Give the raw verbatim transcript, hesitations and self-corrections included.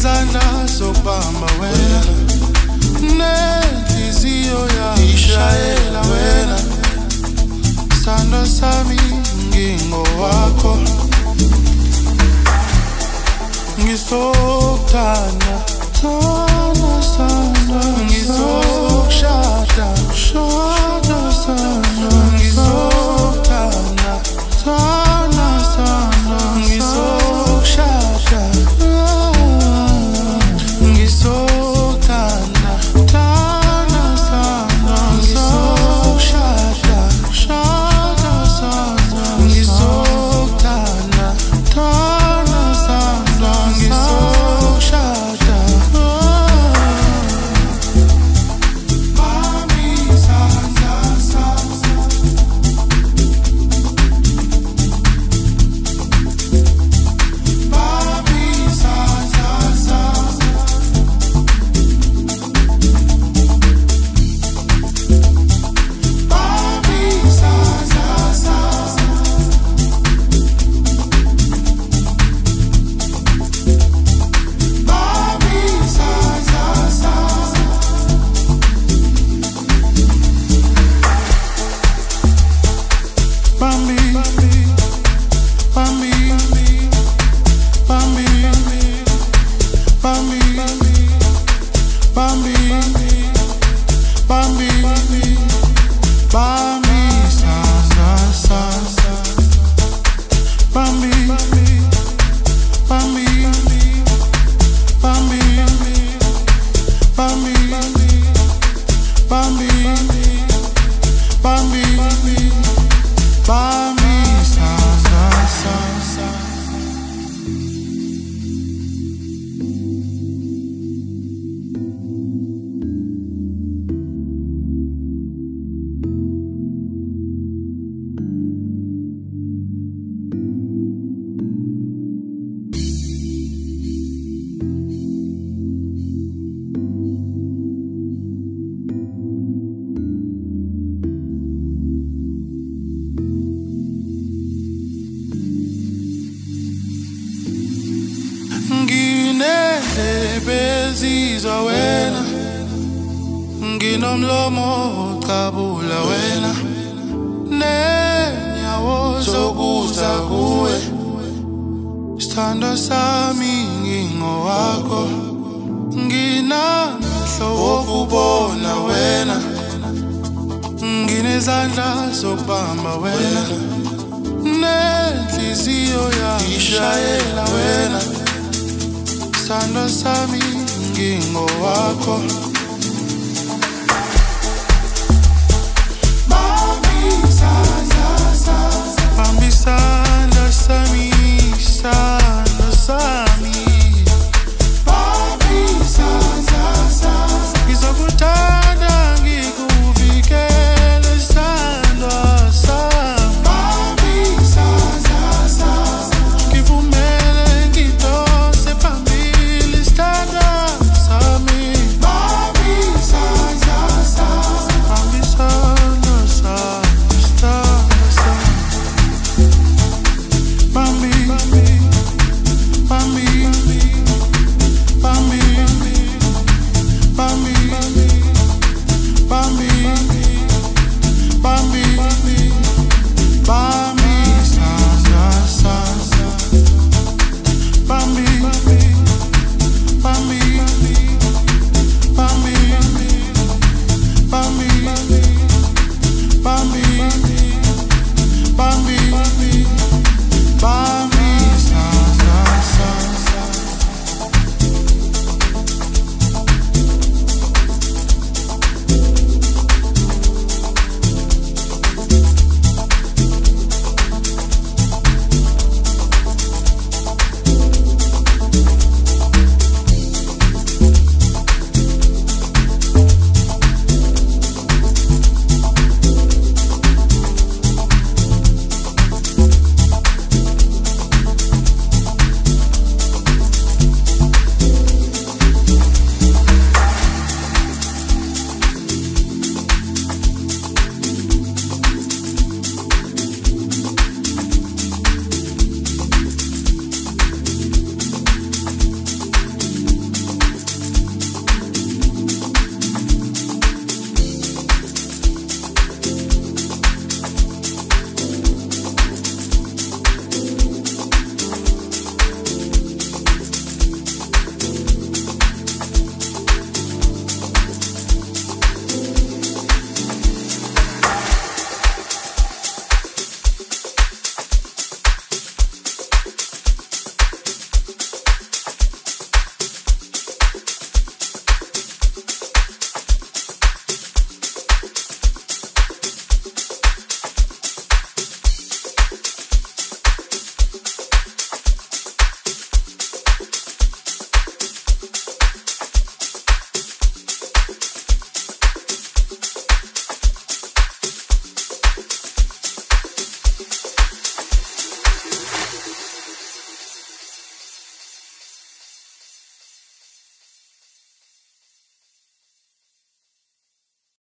nginezandla zokubamba wena, nenhliziyo yangishayela wena, sandwa sami ngingowakho, ngisokuthanda thanda sandwa, ngisokushada shada sandwa, ngisokuthanda thanda sandwa, ngisokushada ngisokuthanda thanda sandwa, ngisokushada shada sandwa, ngisokuthanda thanda sandwa, ngisokushada mami sandwa sandwa mami sandwa sandwa mami sandwa sandwa mami sandwa sandwa Bambi, Bambi, Bambi, Bambi, Bambi, Bambi, Bambi, sandwa sandwa Bambi, Bambi, Bambi, Bambi, Bambi, Bambi, Bambi, sandwa sandwa nginendlebe zizwa wena, nginomlomo ocabula wena, nenyawo zokuza kuwe, sithandwa sami ngingowakho, nginamehlo wokubona wena, nginezandla zokubamba wena, nenhliziyo yangishayela wena, sandwa sami ngingowakho,